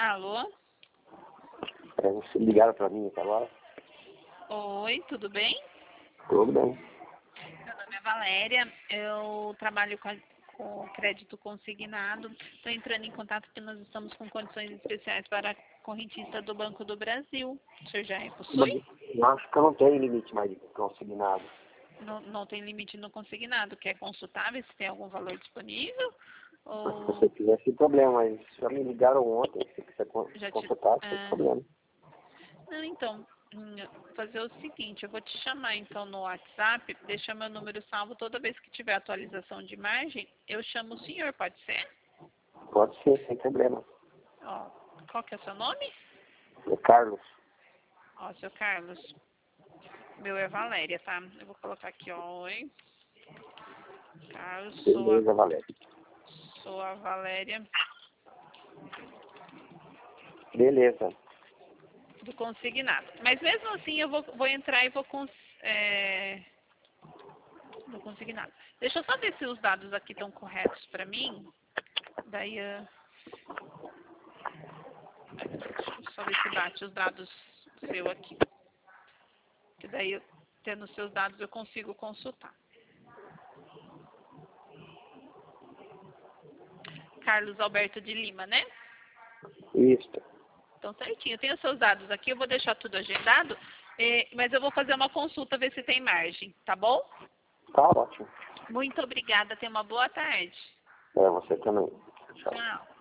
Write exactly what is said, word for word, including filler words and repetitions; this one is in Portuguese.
Alô? É, você ligaram pra mim até agora? Oi, tudo bem? Tudo bem. Meu nome é Valéria, eu trabalho com, a, com crédito consignado. Estou entrando em contato porque nós estamos com condições especiais para a correntista do Banco do Brasil. O senhor já possui? Eu acho que eu não tenho limite mais de consignado. Não, não tem limite no consignado. Quer consultar, ver se tem algum valor disponível? Mas se Ou você tiver, sem problema, mas já me ligaram ontem, se quiser con- já te... consultar, sem Ah, problema. não, então, hum, fazer o seguinte, eu vou te chamar então no WhatsApp, deixa meu número salvo, toda vez que tiver atualização de margem, eu chamo o senhor, pode ser? Pode ser, sem problema. Ó, qual que é o seu nome? É Carlos. Ó, seu Carlos. Meu é Valéria, tá? Eu vou colocar aqui, ó, oi. Carlos, sou a, Beleza, Valéria. sou a Valéria Beleza. do consignado. Mas mesmo assim eu vou, vou entrar e vou, cons, é, do consignado. Deixa eu só ver se os dados aqui estão corretos para mim. Daí, uh, deixa eu só ver se bate os dados seu aqui. Que daí, eu, tendo os seus dados, eu consigo consultar. Carlos Alberto de Lima, né? Isso. Então, certinho. Eu tenho os seus dados aqui, eu vou deixar tudo agendado, eh, mas eu vou fazer uma consulta, ver se tem margem, tá bom? Tá ótimo. Muito obrigada, tenha uma boa tarde. É, você também. Tchau. Tchau.